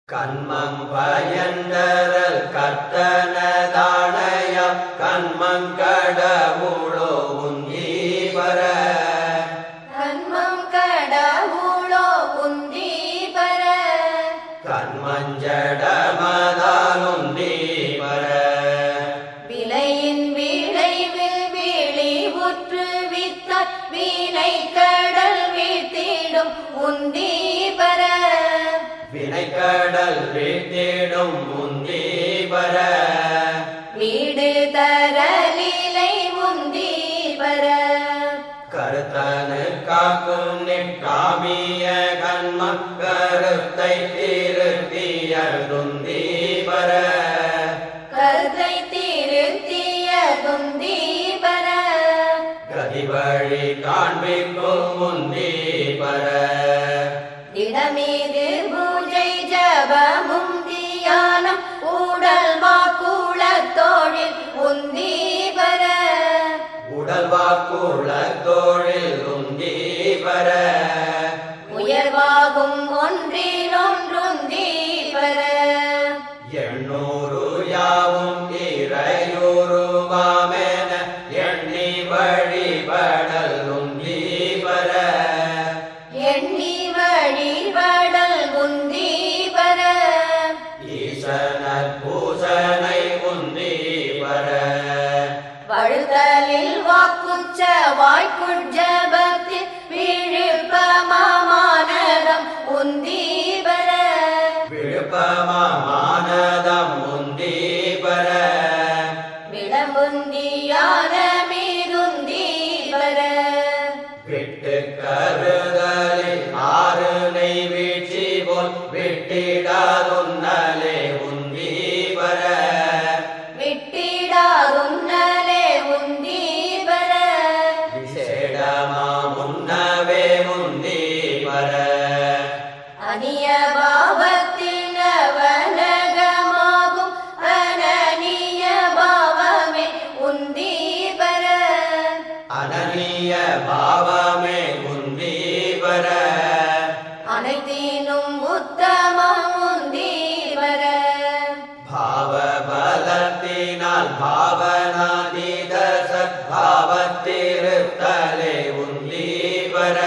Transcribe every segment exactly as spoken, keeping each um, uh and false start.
கண்மம் பயந்தரல் கர்த்தனதானய கண்மம் கடவுளோ உந்தீபர கண்மம் கடவுளோ உந்தீபர கண்மஞ்சடமதால் உந்தீபர விளையின் விளைவில் விழி உற்று வித்தார் வீணை கடல் வீழ்த்திடும் உந்தீபர வினைக்கடல் வீழ்த்திடும் உந்தீபர வீடு தரலிலை உந்தீபர கருத்தனு காக்கும் நிற்காமிய கண்மம் கருத்தை திருத்திய துந்தீபர கருத்தை திருத்திய துந்தீபர கதிவழி காண்பிக்கும் உந்தீபர திடமீது பூஜை ஜபமும் தியானம் உடல் வாக்குள தொழில் உந்தீபர உடல் வாக்குள்ள தோழில் உந்தீபர உயர்வாகும் ஒன்றில் ஒன்றுந்தீபர எண்ணூறு யாவும் இறையுருவாமென எண்ணி வழிபடல் உந்தீபர எண்ணி வழிபடல் உந்தீபர ஈசனர் பூசனை உந்தீபர வழுதலில் வாக்குச்ச வாய்க்குஜபத்தில் விழுப்பமானதம் உந்தீபர விழுப்பமானதம் உந்தீபர விடமுந்தியான மீதுந்தீபர விட்டு கருதலில் ஆறு நெய் வீழ்ச்சி போல் விட்டிடாதுன்னலே உந்தீபர விட்டிடாதுன்னலே உந்தீபர விசேடமா முன்னவே உந்தீபர அனிய பாவத்தில் அவனகமாகும் அனனிய பாவமே உந்தீபர அனனிய பாவமே உந்தீபர அனைத்தினும் உத்தமம் உந்தீபர பாவ பலத்தினால் பாவனாதீத சத்பாவத்திருத்தலே உந்தீபர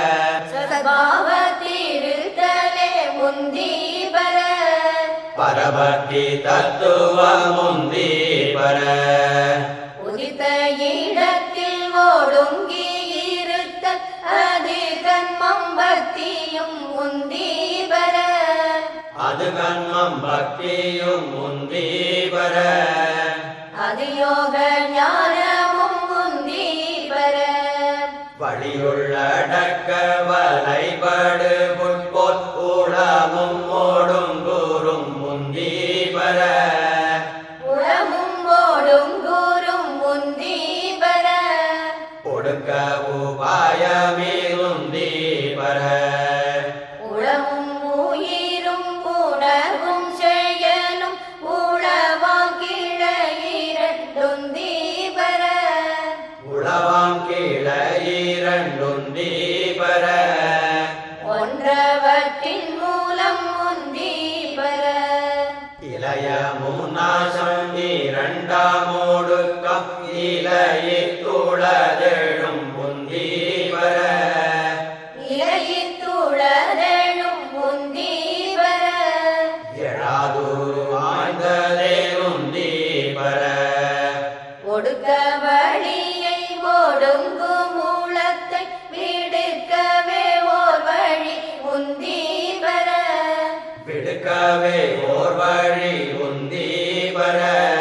சத்பாவத்திருத்தலே உந்தீபர பரபக்தி தத்துவம் உந்தீபர உதித்த இடத்தில் ஓடுங்கி இருத்தல் அது கண்மம் பக்தியும் உந்தீபர அது கண்மம் பக்தியும் உந்தீபர அது யோக ஞானமும் உந்தீபர வழியுள்ளடக்க வலைபடு புட்போல் ஊழமும் ஓடும் கூறும் உந்தீபர உளமும் ஓடும் கூறும் உந்தீபர ஒடுக்க உபாயமீதுந்தீபர உளமும் உயிரும் உணர்வும் செயலும் உளவாம் கிழையிரண்டுந்தீபர உளவாம் கீழ இரண்டுந்தீபர ஒன்றவற்றின் மூலம் உந்தீபர இளைய முன்னாசம் இரண்டாம் ஒடுக்கம் இலையித்துளதெழும் உந்தீபர இலையித்துளதெழும் உந்தீபர எழாதூர் வாய்ந்ததே உந்தீபர ஒடுக்க வழியை ஒடுங்கும் மூலத்தை விடுக்கவே ஓர் வழி உந்தீபர விடுக்கவே ஓர் வழி உந்தீபர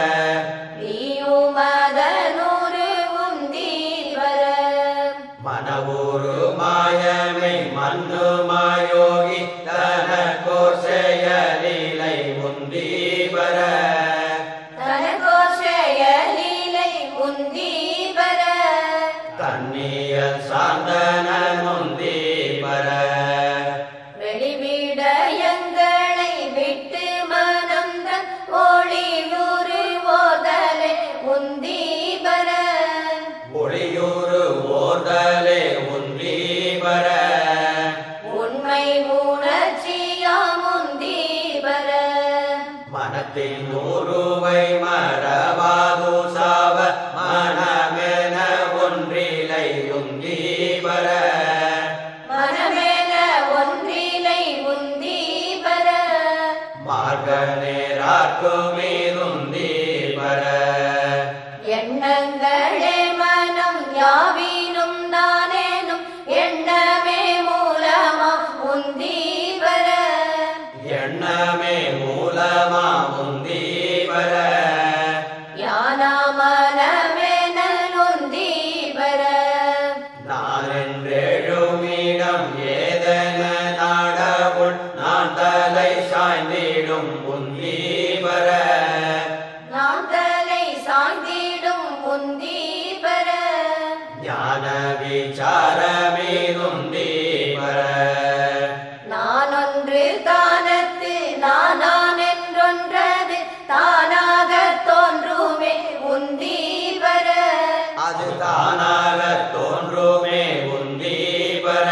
நீயுமதனூறு உந்தீபர மனவூரு மாயமை மன்னு மாயோகி தனக்கோர் செயலிலை உந்தீபர தனக்கோர் செயலிலை உந்தீபர தன்னியல் சாந்தனன் உந்தீபர வெளிவிடயங்களை விட்டு மனத்தின் உருவை மறவாது சாவ மனமென ஒன்றிலை உந்தி பர மனமென ஒன்றிலை உந்தி பர மார்க நேராக்குமீதுந்தி பர எண்ணங்களே மனம் யாவினும் நானேனும் எண்ணமே மூலமா உந்தி பர எண்ணமே மூலமா உந்தி பர ஞான மனமெனல் உந்தி பர நான் என்றெழுமிடம் ஏதென நாடவுள் நான் தலை சாய்ந்திடும் உந்தி பர நான் தலை சாய்ந்திடும் உந்தி பர ஞான விசாரமீதுந்தி பர நான் ஒன்று தானத்து நானான் என்றொன்றது தானாக தோன்றுமே உந்தி பர அது தானாக தோன்றுமே உந்தி பர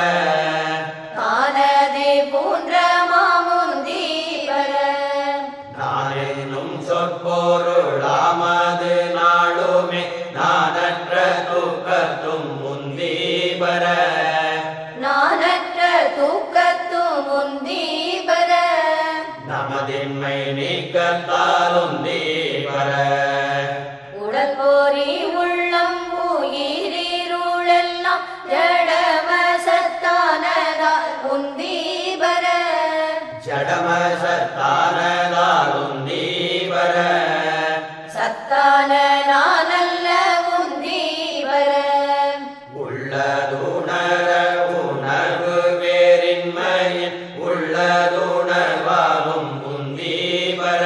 தானது போன்ற மாமுந்தி பர நான் என்னும் சொற்பொருளாமது நாளுமே நானற்ற தூக்கத்தும் உந்தி பர நானற்ற தூக்கத்தும் உந்தி பர நமதின்மை நீக்கத்தால் உந்தி பர உடல் போரி உள்ளம் உயிரிருளெல்லாம் ஜடமசத்தானதா உந்தி பர ஜடமசத்தானதால் உந்தி பர சத்தான நானல்ல உந்தி பர உள்ளதுணர உணர்வு வேறின்மையின் உள்ளதுணர்வாகும் உந்தி பர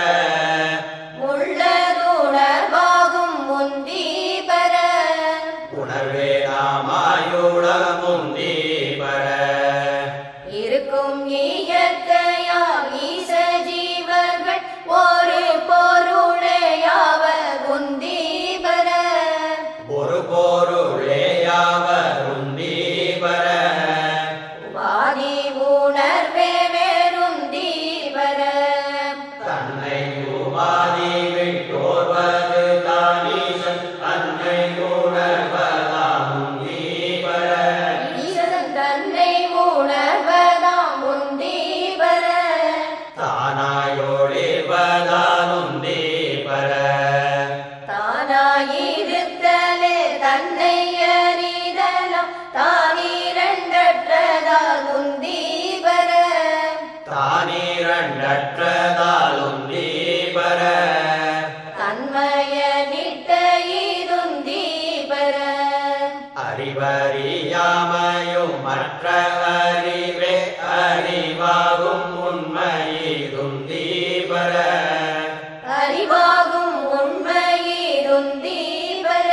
உள்ளதுணர்வாகும் உந்தி பர உணர்வே நாமாயுளம் உந்தி பர இருக்கும் இயற்கையா ஈச ஜீவர்கள் ஒரு பொருளையாவ உந்தி பர ஒரு பொருளேயாவர் உந்தி பர வாதி உணர்வே வேறுந்தி பர தன்னை உபாதி விட்டோர்வது தானீசன் தன்னை உணர்வதாம் உந்தி பர ஈசன் தன்னை உணர்வதாம் உந்தி பர தானாயோடிவதால் உந்தி பர தானாயிருத்தலே தன்னை அறிதலாம் தானிரண்டற்றதால் உந்தி பர தானிரண்டற்றதால் உந்தி பர தன்மய நிட்ட இதுந்தி பர அறிவறியாமையும் மற்ற அறிவே அறிவாகும் உண்மையுந்தி பர அறிவாகும் உண்மையிருந்தி பர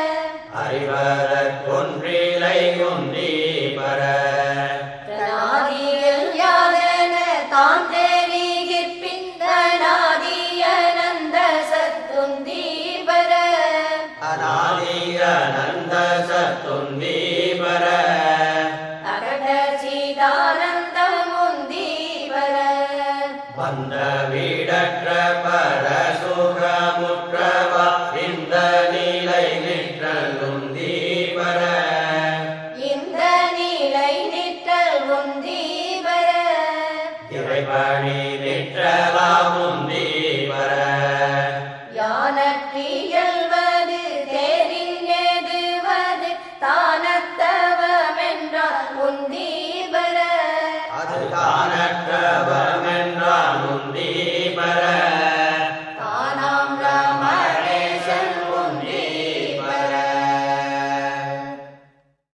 அறிவரற்கொன்றிலை உந்தி பர நாதியில் யாதென தான் தெரிகிற்பின் தனாதியனந்த சத்துந்தி பர அநாதியனந்த சத்துந்தி பர அகட சீதானந்தம் உந்தி பர வந்த வீடற்ற பரசு